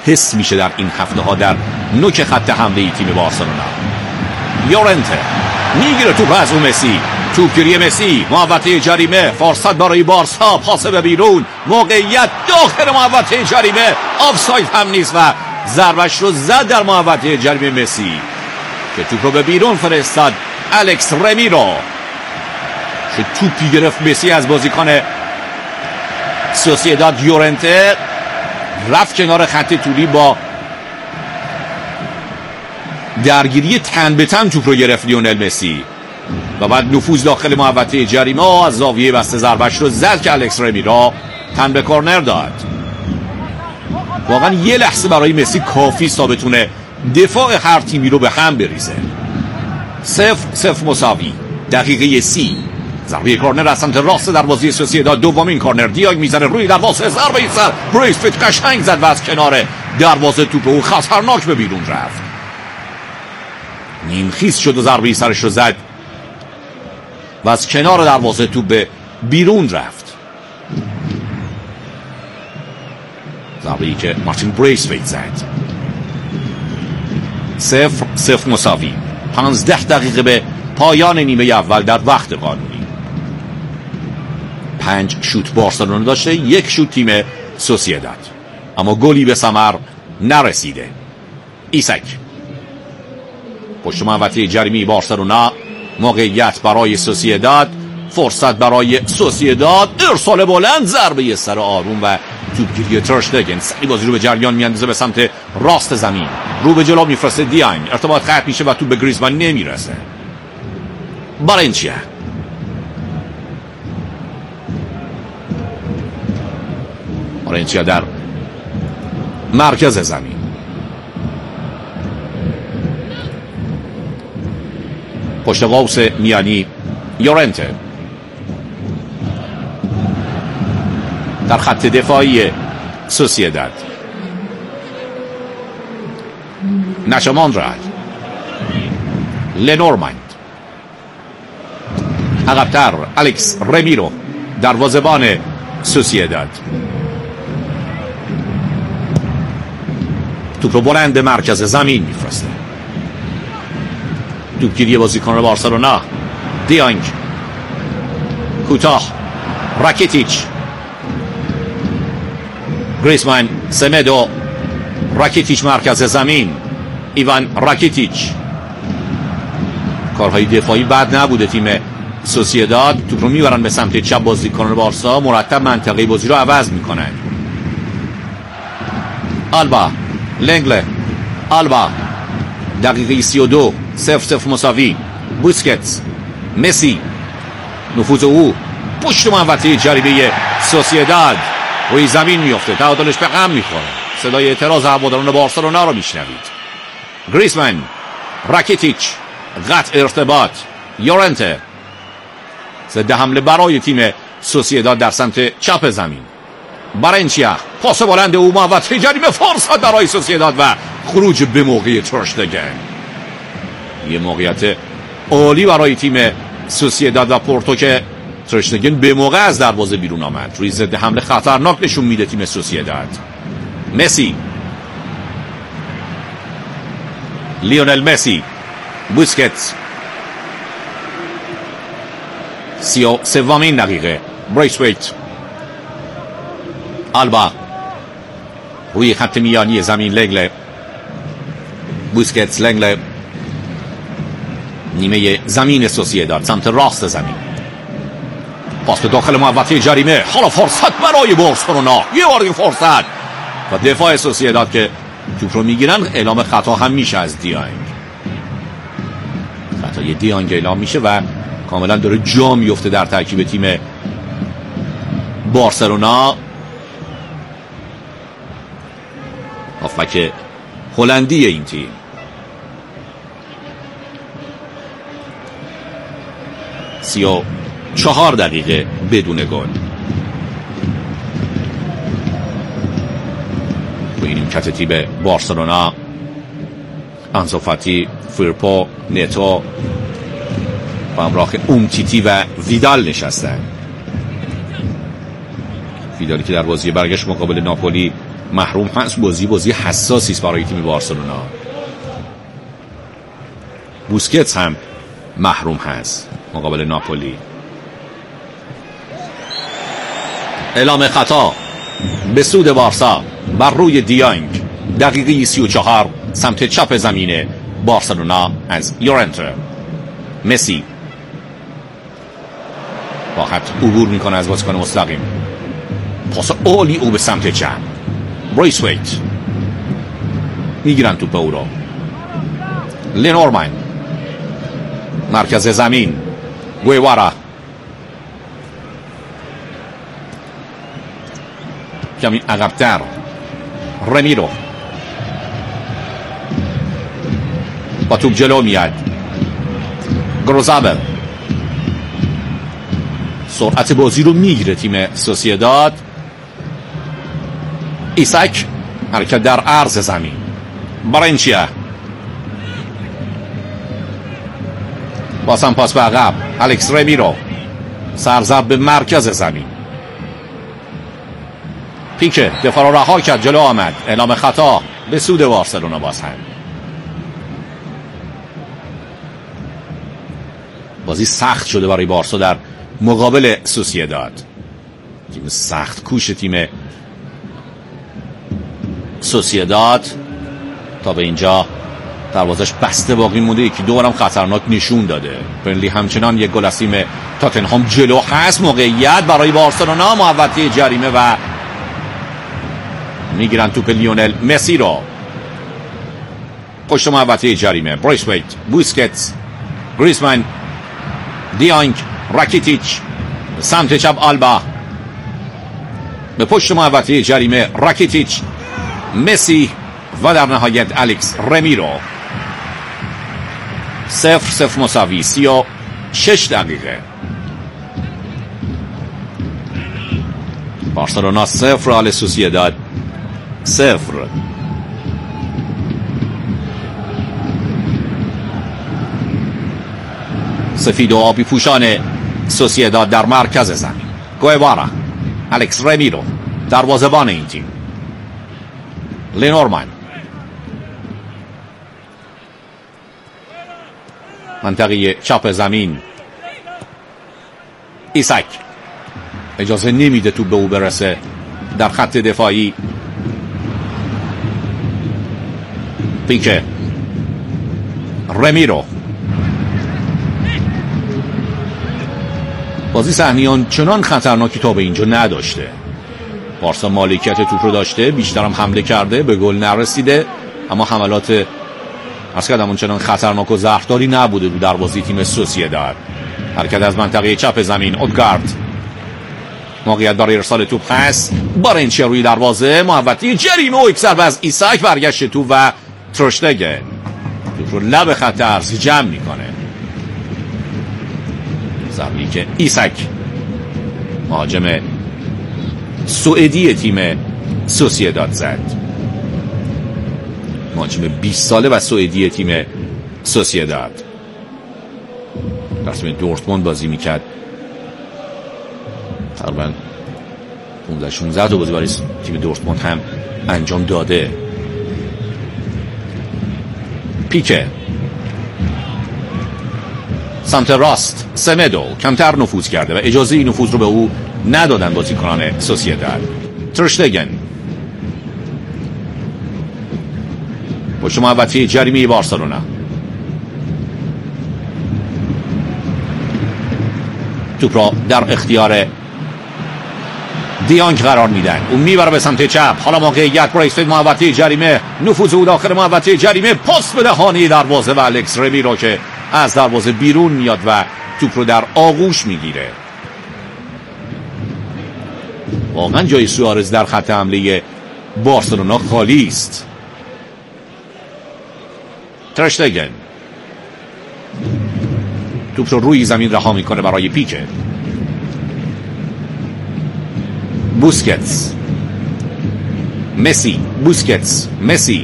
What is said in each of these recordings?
حس میشه در این هفته ها در نوک خط حمله تیم بارسلونا. یورنته میگیره توپ از اون مسی، توپگیری مسی، محوطه جریمه، فرصت برای بارسا، پاس به بیرون، موقعیت داخل محوطه جریمه، آفساید هم نیست و ضربش رو زد در محوطه جریمه مسی که توپ رو به بیرون فرستاد. الکس رمیرو که توپی گرفت مسی از بازیکن سوسییداد یورنته، رفت کنار خط طولی، با درگیری تن به تن توپ رو گرفت لیونل مسی و بعد نفوذ داخل محوطه جریمه از زاویه بسته ضربش رو زد که الکس رمیرو تن به کورنر داد. واقعا یه لحظه برای مسی کافی است تا بتونه دفاع هر تیمی رو به هم بریزه. 0-0 مساوی. دقیقه 30. ضربه کورنر از سمت راست دروازه سوسییداد، دومین کورنر. دیاگ میزنه روی دروازه، ضربه سر بریسفیت قشنگ زد و از کنار دروازه توپ او خطرناک به بیرون رفت. نیمخیز شد و ضربه سرش رو زد و از کنار دروازه توپ به بیرون رفت. ضربه‌ای که مارتین بریسفیت زد. 0-0 مساوی. 15 دقیقه به پایان نیمه اول در وقت قانونی. 5 شوت بارسلونا داشته، 1 شوت تیم سوسییداد، اما گلی به ثمر نرسیده. ایسک پشت محوطه جریمه بارسلونا، موقعیت برای سوسییداد، فرصت برای سوسییداد، ارسال بلند، ضربه سر آروم و توپگیری تر شتگن. سری بازی رو به جریان میاندازه به سمت راست زمین، رو به جلو میفرسته دیانگ، ارتباط قطع میشه و توپ به گریزمان نمیرسه. والنسیا در مرکز زمین. پشت قوس میانی یورنته در خط دفاعی سوسییداد. ناشو مونرال، لنورماند، عقب‌تر الکس رمیرو، دروازه‌بان سوسییداد. توپ رو بلند مرکز زمین میفرسته. توپگیری بازیکن بارسلونا، دیانگ، کوتاه، راکیتیچ، گریزمان، سمدو، راکیتیچ مرکز زمین، ایوان راکیتیچ. کارهای دفاعی بد نبوده تیم سوسییداد. توپ رو میبرن به سمت چپ بازیکن بارسا، مرتب منطقه بازی رو عوض میکنن. آلبا، لنگله، آلبا، دقیقه 32. 0-0 مساوی. بوسکتس، مسی، نفوذ او پشت محوطه جریمه سوسییداد، روی زمین میفته، تعادلش به غم میخوره. صدای اعتراض هواداران بارسلونا رو میشنوید. گریزمان، راکیتیچ، قطع ارتباط. یورنته، ضد حمله برای تیم سوسییداد در سمت چپ زمین. والنسیا، پاس بلند او، محوطه جریمه، فرصت برای سوسییداد و خروج به موقع تر شتگن. یه موقعیت عالی برای تیم سوسییداد و پورتو که تر شتگن به موقع از دروازه بیرون آمد. روی ضد حمله خطرناک نشون میده تیم سوسییداد. مسی، لیونل مسی، بوسکتس. 33 دقیقه. بریسویت، آلبا، روی خط میانی زمین لنگله، بوسکتس، لنگله، نیمه زمین سوسییداد سمت راست زمین. پاس به داخل محوطه جریمه، حالا فرصت برای بارسلونا، یه بار فرصت و دفاع سوسییداد که توپ رو میگیرن. اعلام خطا هم میشه از دیانگ. خطای دیانگ اعلام میشه و کاملا داره جا میفته در ترکیب تیم بارسلونا. هافبک هلندی این تیم. سی و 4 دقیقه بدون گل. روی نیمکت تیم بارسلونا آنسو فاتی، فیرپو، نتو با همراه اومتیتی و ویدال نشستن. ویدالی که در بازی برگشت مقابل ناپولی محروم هست. بازی حساسی است برای تیم بارسلونا. بوسکتس هم محروم هست مقابل ناپولی. اعلام خطا به سود بارسا بر روی دیانگ. دقیقه 34 سمت چپ زمین بارسلونا از یورنته. مسی با خط عبور میکنه از بازیکن مستقیم. پاس عالی او به سمت چپ. برایسویت میگیرن توپ او رو. لنورمن مرکز زمین. گویوارا کمی عقب‌تر. رمیرو با توپ جلو میاد. گروزابل سرعت بازی رو میگیره تیم سوسییداد. ایساک حرکت در عرض زمین. بارنچیا بازم پاس به عقب. الکس رمیرو سرزب به مرکز زمین. پیکه دفاع رو رها کرد، جلو آمد. اعلام خطا به سود بارسلونا. باز هم بازی سخت شده برای بارسا در مقابل سوسییداد. تیم سخت کوش تیم سوسییداد تا به اینجا دروازش بسته باقی مونده. یکی دو بارم خطرناک نشون داده. برنلی همچنان یک گل از تیم تاتنهام جلو هست. موقعیت برای بارسلونا. محوطه جریمه و میگیرن توپ لیونل مسی رو. پشت محوطه جریمه. برایسویت، بوسکتس، گریزمان، دیانگ، راکیتیچ سمت چپ. آلبا به پشت محوطه جریمه. راکیتیچ، مسی و در نهایت الکس رمیرو. 0-0 مساوی. 36 دقیقه. بارسلونا 0، رئال سوسییداد 0. سفید و آبی پوشان سوسییداد در مرکز زمین. گویوارا، الکس رمیرو دروازه‌بان این تیم. لنورمن منطقه چپ زمین. ایساک اجازه نمیده تو به او برسه در خط دفاعی. پیکه، رمیرو. بازی صحنیان چنان خطرناکی تا به اینجا نداشته. بارسا مالکیت توپ رو داشته، بیشتر هم حمله کرده، به گل نرسیده، اما حملات اصلا چنان خطرناک و زهرداری نبوده در بازی تیم سوسییداد. حرکت از منطقه چپ زمین. اودگارد موقعیت برای ارسال توپ هست. بارنچیا روی دروازه. محوطه جریمه و یک ضربه از ایساک. برگشت توپ و ترشتگن توپ رو لب خط عرض جمع میکنه. ضربه‌ای که ایساک مهاجم سوئدی تیم سوسییداد زد. مهاجم 20 ساله و سوئدی تیم سوسییداد. در تیم دورتموند بازی میکرد. تقریبا 15-16 تا بازی برای تیم دورتموند هم انجام داده. پیکه سمت راست. سمدو کمتر نفوذ کرده و اجازه این نفوذ رو به او ندادن بازیکنان سوسییداد. ترشتگن پشت محوطه جریمه بارسلونا. توپ را در اختیار دیانگ قرار میدن. اون میبره به سمت چپ. حالا موقعیت برای محوطه جریمه. نفوذ او داخل محوطه جریمه. پاس به دهانه دروازه و الکس رمیرو که از دروازه بیرون میاد و توپ رو در آغوش میگیره. واقعا جای سوارز در خط حمله بارسلونا خالی است. ترشتگن توپ رو روی زمین رها میکنه برای پیکه. بوسکتس، مسی، بوسکتس، مسی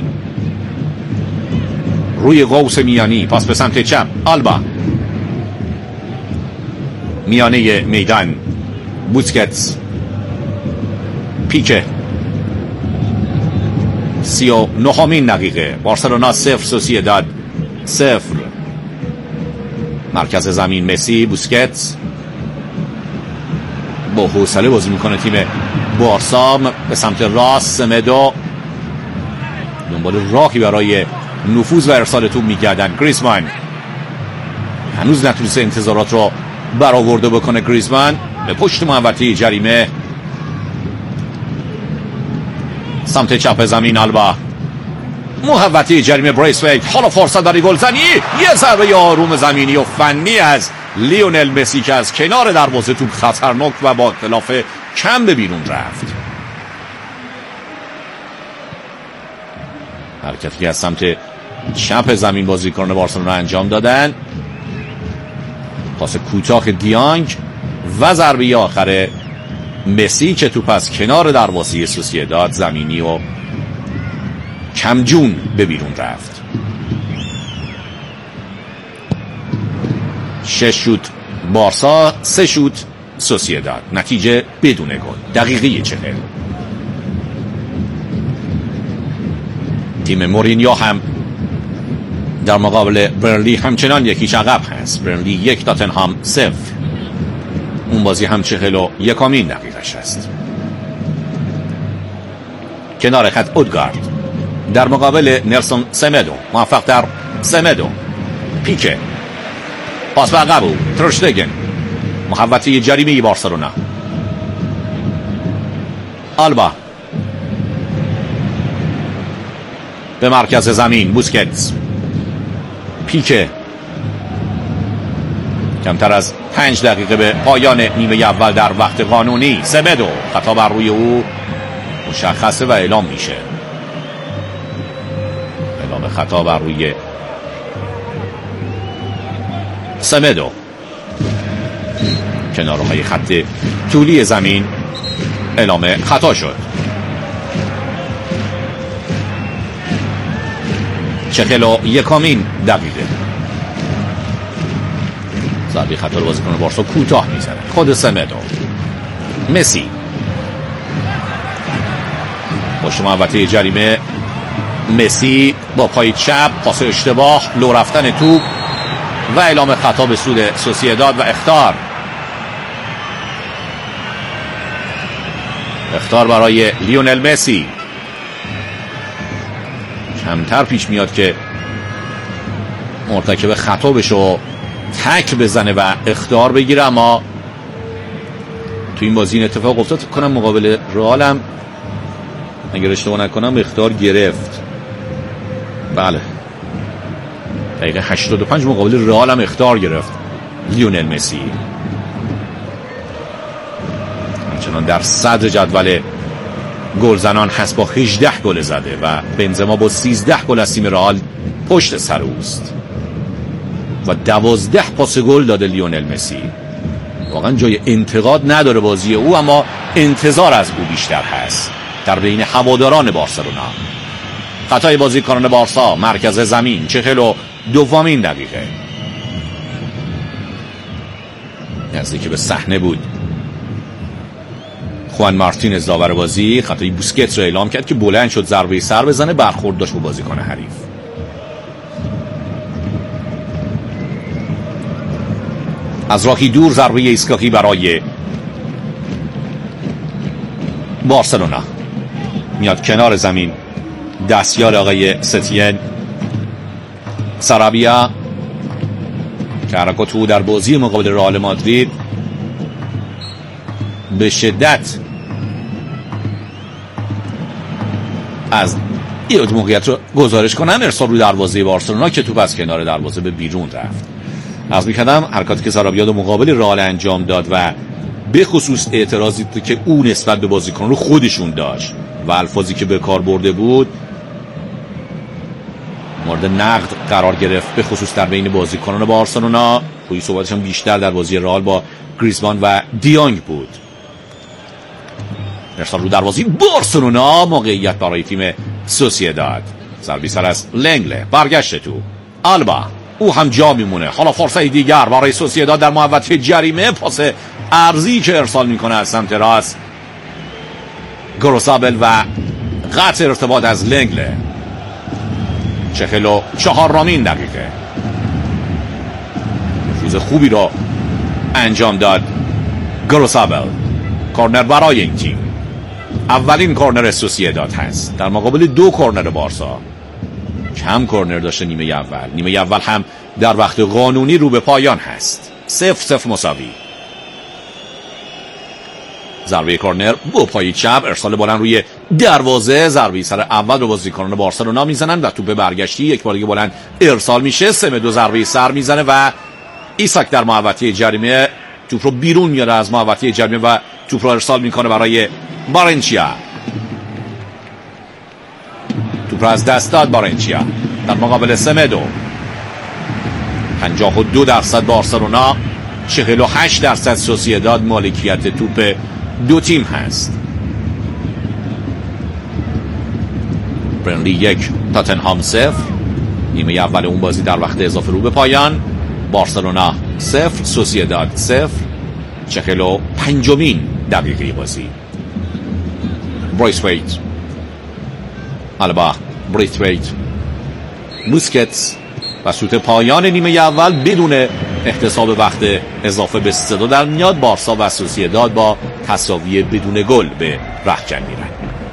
روی قوس میانی. پاس به سمت چپ. آلبا میانه میدان. بوسکتس، پیکه 39مین دقیقه. بارسلونا 0 سوسییداد 0. مرکز زمین مسی، بوسکتس با حوصله بازی میکنه تیم بارسا. به سمت راست سمدو دنبال راهی برای نفوذ و ارسال توپ میگردن. گریزمان هنوز نتونسته انتظارات رو برآورده بکنه. گریزمان به پشت محوطه جریمه سمت چپ زمین. آلبا محوطه جریمه بریسویت. حالا فرصت برای گلزنی. یه ضربه آروم زمینی و فنی از لیونل مسی که از کنار دروازه توپ خطرناک و با اختلاف کم به بیرون رفت. حرکتی که از سمت چپ زمین بازیکنان بارسلونا انجام دادن. پاس کوتاه دیانگ و ضربه آخر مسی که توپ از کنار دروازه سوسییداد زمینی و کمجون به بیرون رفت. 6 شوت بارسا، 3 شوت سوسییداد. نتیجه بدون گل. دقیقه 40. تیم مورینیو هم در مقابل برنلی همچنان یکیش عقب هست. برنلی 1 تاتنهام 0. اون بازی هم 41مین دقیقش است. کنار خط اودگارد در مقابل نلسون سمدو. موفق در سمدو. پیکه پاس به عقب. ترشتگن محوطه جریمه بارسلونا. آلبا به مرکز زمین. بوسکتس. پیکه کمتر از 5 دقیقه به پایان نیمه اول در وقت قانونی. سمدو خطا بر روی او مشخصه و اعلام میشه. اعلام خطا بر روی سمدو. کنارهای خط طولی زمین اعلام خطا شد. 41مین دقیقه. ضربه خطا رو بازیکن بارسا کوتاه میزنه. خود سمدو. مسی پشت محوطه جریمه. مسی با پای چپ. پاس اشتباه، لو رفتن توپ و اعلام خطا به سود سوسییداد و اخطار برای لیونل مسی. کمتر پیش میاد که مرتکب خطا بشه و تک بزنه و اخطار بگیره، اما تو این بازی این اتفاق افتاد. کنم مقابل رئال هم اگر اشتباه نکنم اخطار گرفت. بله، دقیقه 85 مقابل رئال هم اخطار گرفت لیونل مسی. همچنان در صدر جدول گلزنان هست با 18 گل زده و بنزما با 13 گل از تیم رئال پشت سر اوست و 12 پاس گل داده لیونل مسی. واقعا جای انتقاد نداره بازی او، اما انتظار از او بیشتر هست در بین هواداران بارسلونا. خطای بازیکنان بارسا. مرکز زمین 42مین دقیقه. نزدیک به صحنه بود خوان مارتینز داور بازی. خطای بوسکتس رو اعلام کرد که بلند شد ضربه سر بزنه، برخورد داشت با بازیکن حریف. از راهی دور ضربه ایستگاهی برای بارسلونا. میاد کنار زمین. دستیار آقای ستین. سارابیا که حرکات او در بازی مقابل رئال مادرید به شدت از این موقعیت رو گزارش کنم. ارسال رو دروازه بارسلونا که توپ از کنار دروازه به بیرون رفت. از میکردم حرکاتی که سارابیا مقابل رئال انجام داد و به خصوص اعتراضی که او نسبت به بازیکن رو خودشون داشت و الفاظی که به کار برده بود مورد نقد قرار گرفت، به خصوص در بین بازیکنان بارسلونا. توی صحبتش هم بیشتر در بازی رئال با گریزمان و دیانگ بود. ارسال رو دروازه بارسلونا. موقعیت برای تیم سوسییداد. ضربه سر از لنگله. برگشت تو آلبا. او هم جا میمونه. حالا فرصت دیگر برای سوسییداد در محوطه جریمه. پاس عرضی که ارسال میکنه از سمت راست. گروسابل و قطع ارتباط از لنگله. 44مین دقیقه. نفوذ خوبی را انجام داد گروسابل. کورنر برای این تیم، اولین کورنر سوسییداد هست در مقابل 2 کورنر بارسا. کم کورنر داشته نیمه اول. نیمه اول هم در وقت قانونی رو به پایان هست. 0-0 مساوی. ضربه کورنر با پای چپ، ارسال بلند روی دروازه. ضربه سر اول رو بازیکنان بارسلونا میزنن و توپ برگشتی یک بار دیگه بلند ارسال میشه. 3-2 ضربه سر میزنه و ایساک در محوطه جریمه توپ رو بیرون میاره از محوطه جریمه و توپ رو ارسال میکنه برای بارنچیا. توپ رو از دست داد بارنچیا در مقابل 3-2. 52% بارسلونا، 48% سوسییداد مالکیت توپ دو تیم هست. برنلی 1 تاتنهام 0. نیمه اول اون بازی در وقت اضافه رو به پایان. بارسلونا 0 سوسییداد 0. 45مین دقیقه بازی. برایثویت، آلبا، برایثویت، بوسکتس و سوت پایان نیمه اول بدون احتساب وقت اضافه به 3-2 در میاد. بارسا و سوسییداد با تساوی بدون گل به رختکن میرن.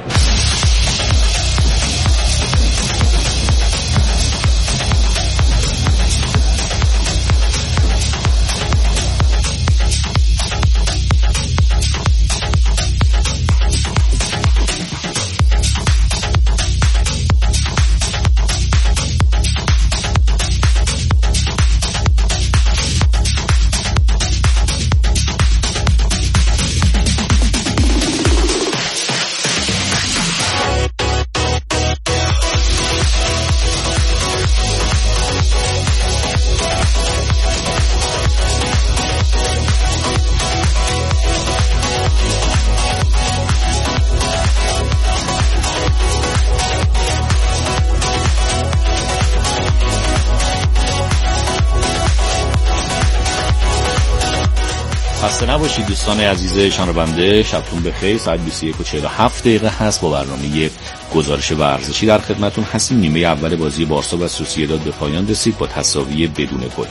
خسته نباشید دوستان عزیز شنونده، شبتون بخیر. ساعت 21:47 هست. با برنامه گزارش ورزشی در خدمتون هستیم. نیمه اول بازی بارسا و سوسییداد به پایان رسید با تساوی بدون گل.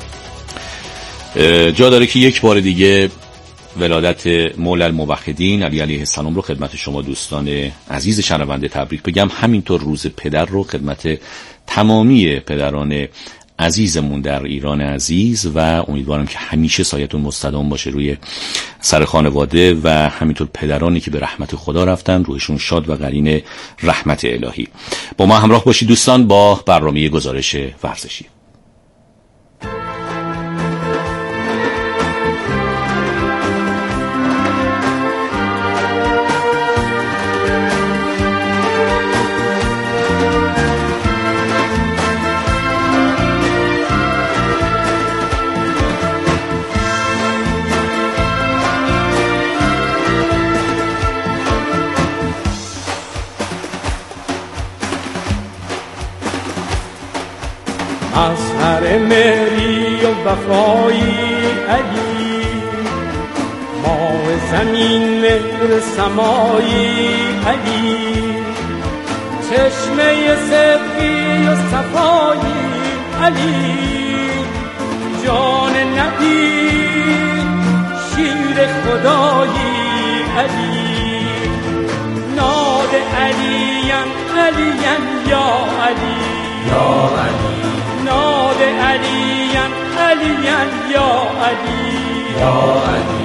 جا داره که یک بار دیگه ولادت مولا الموحدین علی علیه السلام رو خدمت شما دوستان عزیز شنونده تبریک بگم. همینطور روز پدر رو خدمت تمامی پدران عزیزمون در ایران عزیز و امیدوارم که همیشه سایتون مستدام باشه روی سر خانواده و همینطور پدرانی که به رحمت خدا رفتن روحشون شاد و قرین رحمت الهی. با ما همراه باشید دوستان با برنامه گزارش ورزشی. مظهر مهری و وفایی علی، ماه زمین مهر سمایی علی، چشمه صدقی و صفایی علی، جان نبی شیر خدایی علی، ناد علیم علیم یا علی یا علی، ناد علیم علیم یا علی یا علی.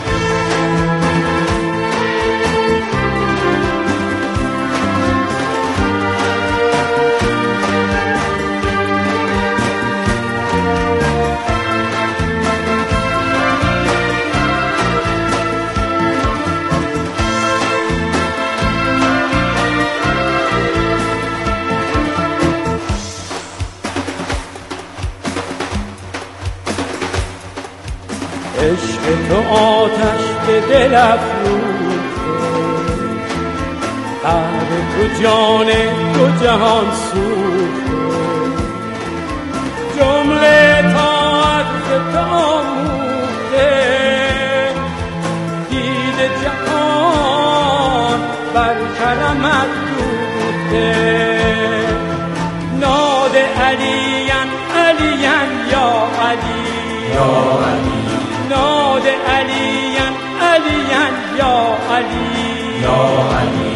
عشق تو آتش به دل افروخته، قلب تو جان تو جهان سوخته، جمله طاعت تو آموخته، دید جهان بر کلمت یا علی ناد علیان علیان یا علی یا علی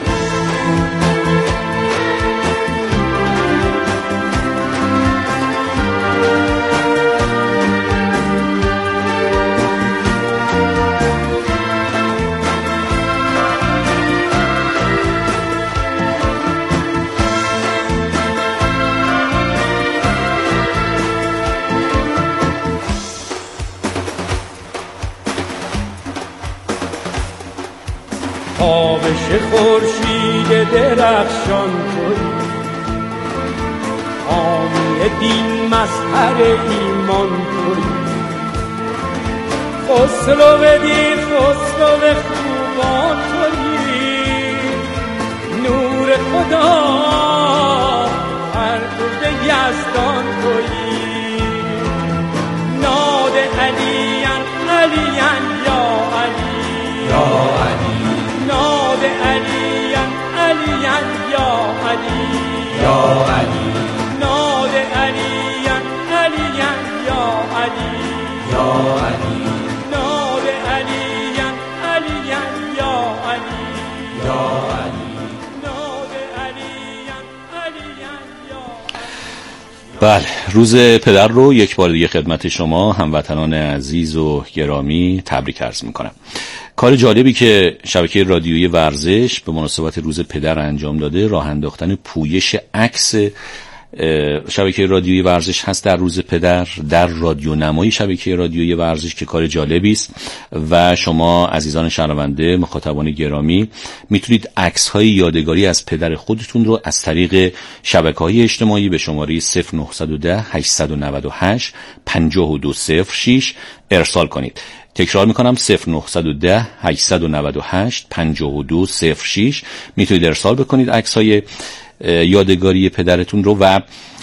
تابش خورشید درخشان تویی حامی دین مظهر ایمان تویی خسرو دین خسرو خوبان تویی نور خدا فرخنده یزدان تویی ناد علیان علیان یا علی یا علی ناد علیان علیان یا علی یا علی ناد علیان علیان یا علی یا علی ناد علیان علیان یا علی یا علی ناد علیان علیان یا بله، روز پدر رو یک بار دیگه خدمت شما هموطنان عزیز و گرامی تبریک عرض میکنم. کار جالبی که شبکه رادیویی ورزش به مناسبت روز پدر انجام داده راه انداختن پویش عکس شبکه رادیویی ورزش هست در روز پدر در رادیو نمایی شبکه رادیویی ورزش که کار جالبی است و شما عزیزان شنونده مخاطبان گرامی میتونید عکس‌های یادگاری از پدر خودتون رو از طریق شبکه‌های اجتماعی به شماره 0910 898 5206 ارسال کنید. تکرار میکنم 0910 898 5206 میتونید ارسال بکنید عکس‌های یادگاری پدرتون رو و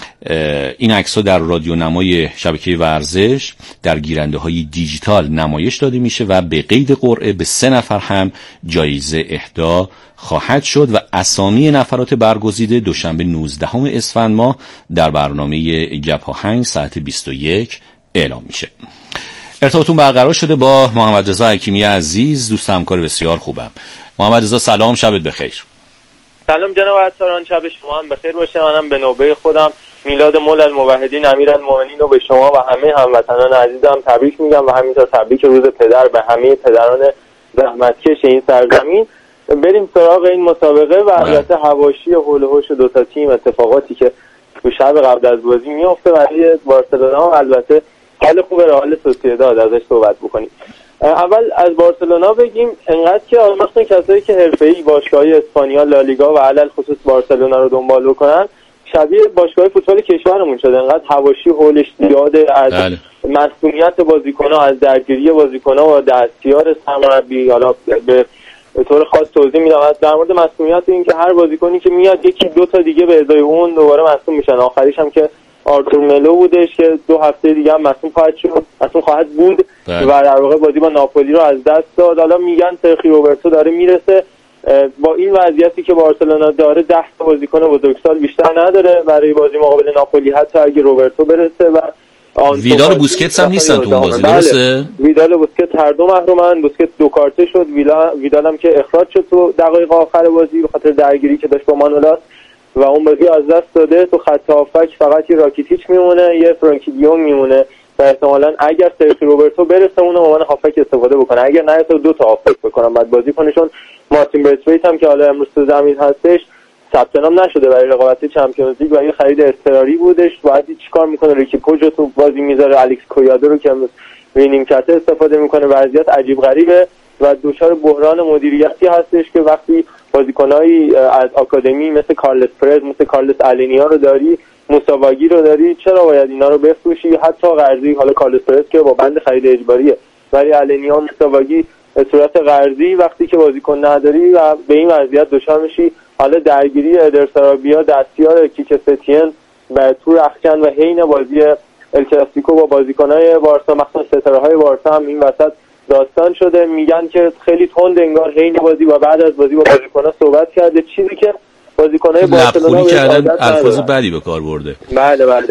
این عکس‌ها در رادیو نمای شبکه ورزش در گیرنده‌های دیجیتال نمایش داده میشه و به قید قرعه به 3 نفر هم جایزه اهدا خواهد شد و اسامی نفرات برگزیده دوشنبه 19 اسفند ماه در برنامه گپ آهنگ ساعت 21 اعلام میشه. ارتباطتون برقرار شده با محمد رضا حکیمی عزیز، دوست همکار بسیار خوبم. محمد رضا سلام، شبت بخیر. سلام جناب عطاران، شب شما هم بخیر باشه. منم به نوبه خودم میلاد مولا الموحدین امیرالمومنین رو به شما و همه هموطنان عزیزم تبریک میگم و همینطور تبریک روز پدر به همه پدران زحمتکش این سرزمین. بریم سراغ این مسابقه و البته حواشی حول و حوش دو تا تیم، اتفاقاتی که تو شب قبل از بازی میفته برای بارسلونا و البته حال خوب رئال سوسییداد ازش صحبت بکنیم. اول از بارسلونا بگیم. انقدر که مثلا کسایی که حرفه‌ای باشگاه‌های اسپانیا، لالیگا و علل خصوص بارسلونا رو دنبال بکنن شبیه باشگاه فوتبال کشورمون شده. انقدر حواشی حولش زیاده، از مسئولیت بازیکن‌ها، از درگیری بازیکن‌ها و دستیار سرمربی. حالا به طور خاص توضیح میدم در مورد مسئولیت این که هر بازیکنی که میاد یکی دو تا دیگه به ازای اون دوباره مصدوم میشن. آخریش هم که آرتور ملو بودش که 2 هفته دیگه هم مصدوم خواهد بود و در واقع بازی با ناپولی رو از دست داد. حالا میگن سرخی روبرتو داره میرسه. با این وضعیتی که بارسلونا داره 10 تا بازیکن بزرگسال بیشتر نداره برای بازی مقابل ناپولی، حتی اگه روبرتو برسه. و ویدال و بوسکتس هم نیستن تو بازی، درسته؟ ویدال و بوسکتس هر دو محرومن. بوسکتس 2 کارته شد، ویدال هم که اخراج شد تو دقایق آخر بازی به خاطر درگیری که داشت با مانولاس و اون بازی از دست داده. تو خط هافک فقط یه راکیتیچ میمونه، یه فرانکی دیون میمونه و احتمالاً اگر سرخی روبرتو برسه اون عنوان هافک استفاده بکنه، اگر نه تو 2 تا هافک بکنن بعد بازی کنشون. مارتین برتویت هم که حالا امروز تو زمین هستش ثبت نام نشده برای رقابت چمپیونز لیگ و یه خرید اضطراری بودش. بعد چیکار میکنه؟ ریکی پوجو تو بازی میذاره، الکس کویادو رو که امروز وینیم کته استفاده میکنه. وضعیت عجیب غریبه و دچار بحران مدیریتی هستش که وقتی بازیکنایی از آکادمی مثل کارلس پرز، مثل کارلس الینیا رو داری، موساواگی رو داری، چرا باید اینا رو بفروشی؟ حتی قرضی. حالا کارلس پرز که با بند خرید اجباریه، ولی الینیا و موساواگی به صورت قرضی وقتی که بازیکن نداری و به این وضعیت دچار میشی. حالا درگیری ادرسارابیا دستیار کیکستین و تو رخکن و حین بازی الکلاسیکو با بازیکنای بارسا، مثلا ستاره‌های بارسا هم این وسط داستان شده. میگن که خیلی تند انگار حین بازی و بعد از بازی با بازیکن‌ها صحبت کرده، چیزی که بازیکن‌های بارسلونا کردن الفاظ بدی به کار برده. بله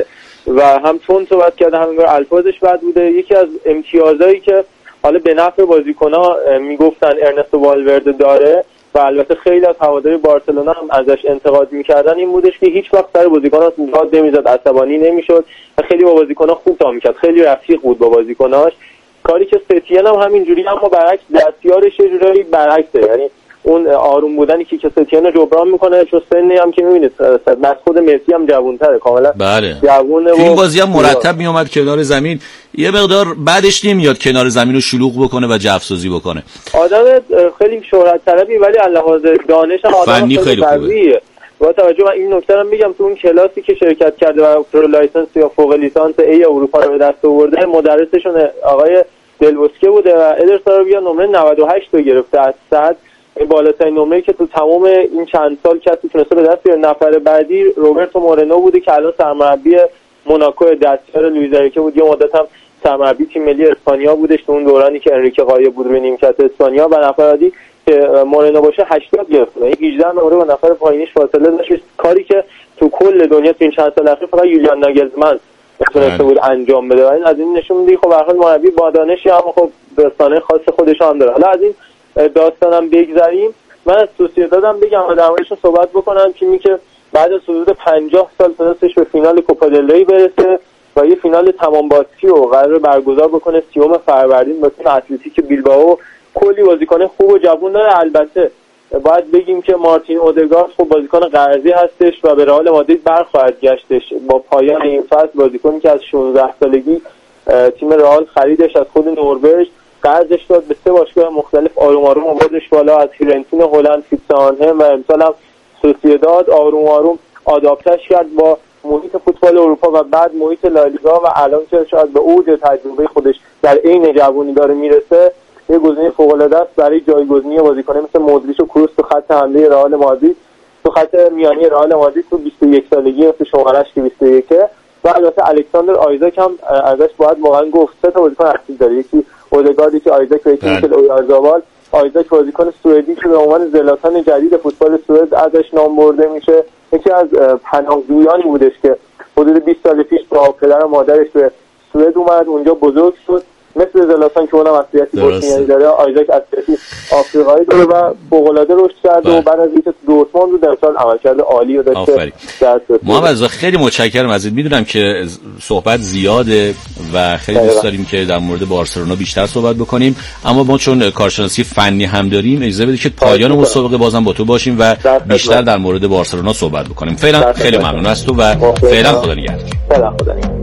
و هم تون صحبت کرده، هم انگار الفاظش بد بوده. یکی از امتیازایی که حالا به نفع بازیکن‌ها میگفتن ارنستو والورده داره و البته خیلی از هواداری بارسلونا هم ازش انتقاد میکردن این بودش که هیچ وقت سر بازیکن‌ها داد نمیزد، عصبانی نمیشد و خیلی با بازیکن‌ها خوب تا میکرد، خیلی رفیق بود با بازیکن‌هاش. کاری که ستین هم همینجوری، اما برعکس دستیارش یه جورایی برعکسه، یعنی اون آروم بودنی که ستین رو جبران میکنه، چون سنی هم که میبینید از خود مسی هم جوان‌تره کاملا. بله. جوونه و این بازی هم مرتب میومد کنار زمین، یه مقدار بعدش نمیاد کنار زمین رو شلوغ بکنه و جفسازی بکنه. آدم خیلی شهرت طلبی ولی لحاظ دانش هم آدم خیلی قویه. با توجه من این نکته رو میگم، تو اون کلاسی که شرکت کرده و پرو لایسنس یا فوق لیسانس ای اروپا رو به دست آورده، مدرسشون آقای دلبوسکه بوده و ادرسارابیا نمره 98 رو گرفته از 100. بالاترین نمره‌ای که تو تمام این چند سال کسی تونسته به دست بیاره. نفر بعدی روبرتو مورنو بوده که الان سرمربی موناکو، دستیار لوئیز انریکه بود. یه مدت هم سرمربی تیم ملی اسپانیا بودش تو اون دورانی که انریکه غایب بود روی نیمکت اسپانیا. و نفر بعدی که مورنو باشه 80 گرفته، یعنی 18 نمره با نفر پایینش فاصله داشت، کاری که تو کل دنیا تو این چند سال اخیر فقط یولیان ناگلزمن تونسته بود انجام بده. و این از این نشون میده خب به هر حال مربی با دانشی، اما خب داستانه خاص خودش هم داره. حالا از این داستانم بگذریم، من از سوسییدادم بگم و در موردش صحبت بکنم، تیمی که بعد از حدود 50 سال تونستش به فینال کوپا دل ری برسه و یه فینال تمام باسی رو قرار برگزار بکنه 30 فروردین با تیم اتلتیک بیلبائو. کلی بازیکن خوب و جوون داره. البته باید بگیم که مارتین اودگارد خب بازیکن قرضی هستش و به رئال مادرید برخواهد گشتش با پایان این فصل. بازیکنی که از 16 سالگی تیم رئال خریدش از خود نروژ، قرضش داد به 3 باشگاه مختلف، آروم آروم آوردش بالا، از فیورنتین هلند، فیتسانهم و امسال هم سوسییداد. آروم آروم آداپتش کرد با محیط فوتبال اروپا و بعد محیط لالیگا و الان که شاید به اوج تجربه خودش در عین جوانی داره میرسه، یه گزینه فوق‌العاده است برای جایگزینی بازیکن‌ها مثل مودریچ و کروس تو خط حمله رئال مادرید، تو خط میانی رئال مادرید تو 21 سالگی مثل شمارش که 21 و البته الکساندر آیزاک هم ازش باید واقعا گفت. 3 تا بازیکن اصلی داره، یکی اودگارد، یکی آیزاک و یکی میشل اویارزابال. آیزاک بازیکن سوئدی که به عنوان زلاتان جدید فوتبال سوئد ازش نام برده میشه، یکی از پناهجویانی بودش که حدود 20 سال پیش با پدر و مادرش به سوئد اومد، اونجا بزرگ شد. مثل زلاتان که اونم اصلیتی بوسنیایی داره، آیزاک اصلیتی آفریقایی داره و فوق‌العاده رشد کرده و بعد از اینکه دورتموند بود امسال عملکرد عالی رو داشته. محمد خیلی متشکرم ازت. میدونم که صحبت زیاده و خیلی دوست داریم که در مورد بارسلونا بیشتر صحبت بکنیم، اما ما چون کارشناسی فنی هم داریم اجازه بده که پایان مسابقه بازم با تو باشیم و بیشتر در مورد بارسلونا صحبت بکنیم. فعلا خیلی ممنون از تو و فعلا خدا نگهدار. فعلا خدا نگهدار.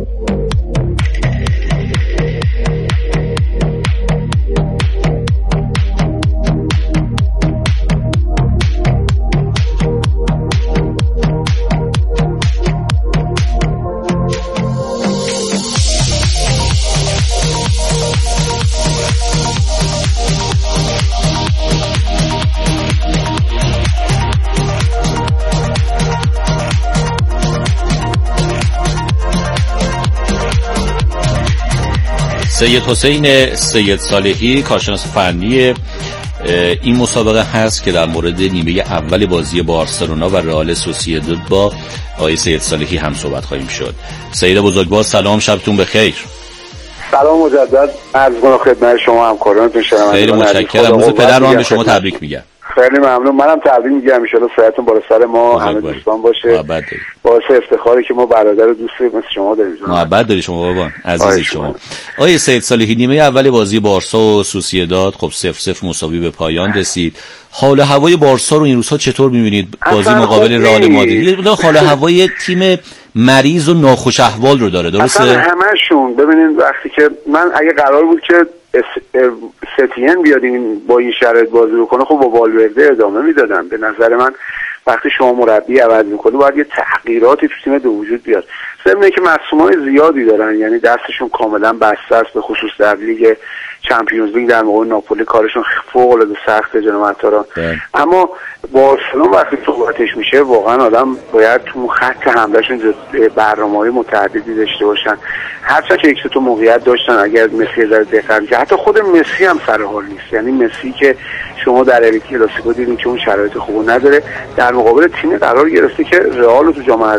سید حسین سید صالحی کارشناس فنی این مسابقه هست که در مورد نیمه اول بازی بارسلونا و رئال سوسییداد با آقای سید صالحی هم صحبت خواهیم شد. سید بزرگوار سلام، شبتون بخیر. سلام مجدد عرض می‌کنم خدمت شما همکارانتون. خیلی متشکرم. روز پدر رو هم به شما تبریک میگم. خیلی ممنون. منم تبریک میگم، ان شاءالله سرتون بالا سر ما همه دوستان باشه. باعث افتخاره که ما برادر و دوستی مثل شما داریم. محبت داری شما بابان، عزیز شما. آقای سید صالحی، نیمه اول بازی بارسا و سوسییداد خب 0-0 مساوی به پایان رسید. حال هوای بارسا رو این روزها چطور می‌بینید؟ بازی مقابل رئال مادرید حال هوای تیم مریض و ناخوش احوال رو داره، درسته؟ اصلا همشون ببینید وقتی که من اگه قرار بود که ستین بیاد با این شرایط بازی بکنه، خب با والورده ادامه میدادم. به نظر من وقتی شما مربی عوض میکنه باید یه تغییراتی تو تیم به وجود بیاد. ضمن که مصونای زیادی دارن، یعنی دستشون کاملا بسته است، به خصوص در لیگ چمپیونز لیگ در موقع ناپولی کارشون فوق العاده سخته جناب عطاران. اما بارسلونا وقتی صحبتش میشه واقعا آدم باید تو خط حملهشون برنامه‌های متعددی داشته باشن. هرچند که یک تا موقعیت داشتن، اگر مسی داره دقت که حتی خود مسی هم سر حال نیست، یعنی مسی که شما در الیت کلاسیکو دیدین که اون شرایط خوبو نداره، در مقابل تیم قرار گرفته که رئال تو جام